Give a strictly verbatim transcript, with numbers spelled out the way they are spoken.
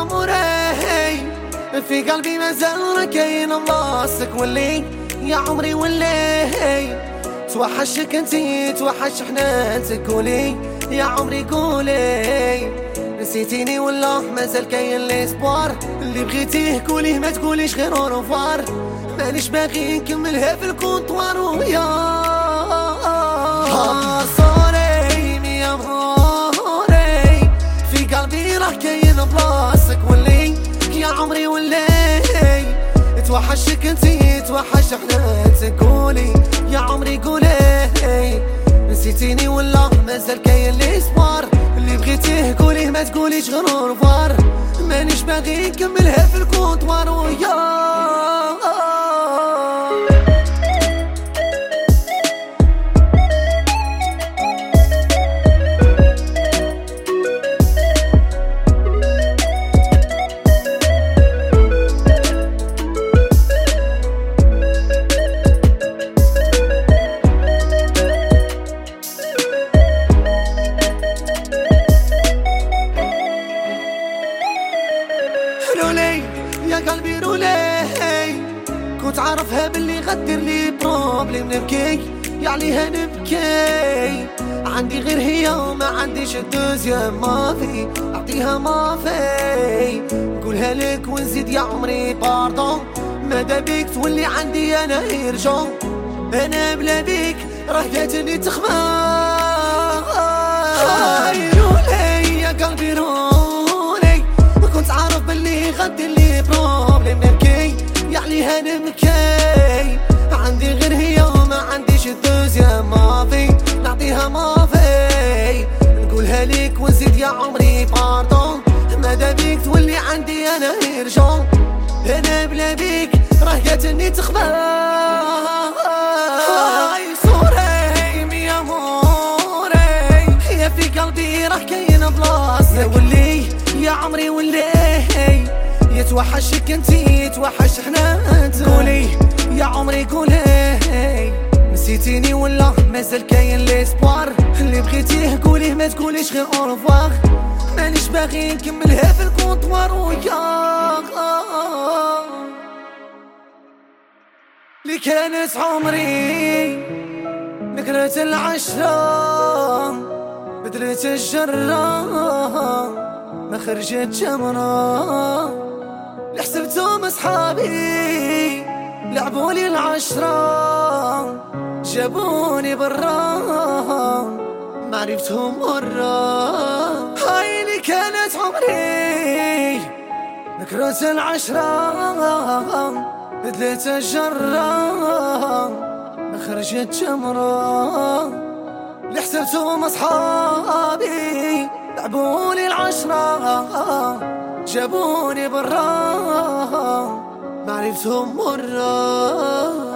عمري في قلبي مازال كاين بلاصتك واللي يا عمري واللي توحشك انتي توحش حنانتك قولي يا عمري قولي نسيتيني ولا مازال كاين ليسبوار اللي بغيتيه قوليه ما تقوليش غير اوروفوار مانيش باغي نكملها في الكونطوار ويا صوري ميا مروري في قلبي راه كاين بلاصتك واللي يا عمري واللي توحشك انتي توحش حنانتك قولي يا عمري قولي نسيتيني ولا مازال كاين ليسبوار اللي بغيتيه قوليه ما تقوليش غير اوروفوار مانيش باغي نكملها في الكونطوار ويا رولي يا قلبي رولي كنت عارفها باللي غدير لي بروبليم نبكي يعليها نبكي عندي غير هي وما عنديش الدوزيام ما في اعطيها ما في نقولها لك ونزيد يا عمري باردون ماذا بيك تولي عندي انا هيرجون انا بلا بيك راه جاتني تخمام رولي يا قلبي رولي كنت عارف باللي غدير لي بروبليم نبكي يعليها نبكي عندي غير هي وما عنديش الدوزيام ما في نعطيها ما في نقولها ليك ونزيد يا عمري باردون ماذا بيك تولي عندي انا هيرجون انا بلا بيك راه جاتني تخبى صوري ميا موري يا في قلبي راه كاين بلاصتك واللي يا عمري واللي يتوحشك انتي يتوحش حنانتك قولي يا عمري قولي نسيتيني ولا مازال كاين ليسبوار اللي بغيتيه قوليه ما تقوليش غير اوروفوار مانيش باغي نكملها في الكونطوار ويا اللي كانت عمري نكرة العشرة بدلت الجرة ما خرجت جمرة اللي حسبتهم اصحابي لعبولي العشرة جابوني برا ما عرفتهم مرة هاي اللي كانت عمري نكرة العشرة بدلت الجرة ما خرجت جمرة اللي حسبتهم اصحابي لعبولي العشرة جابوني برا ما عرفتهم مرة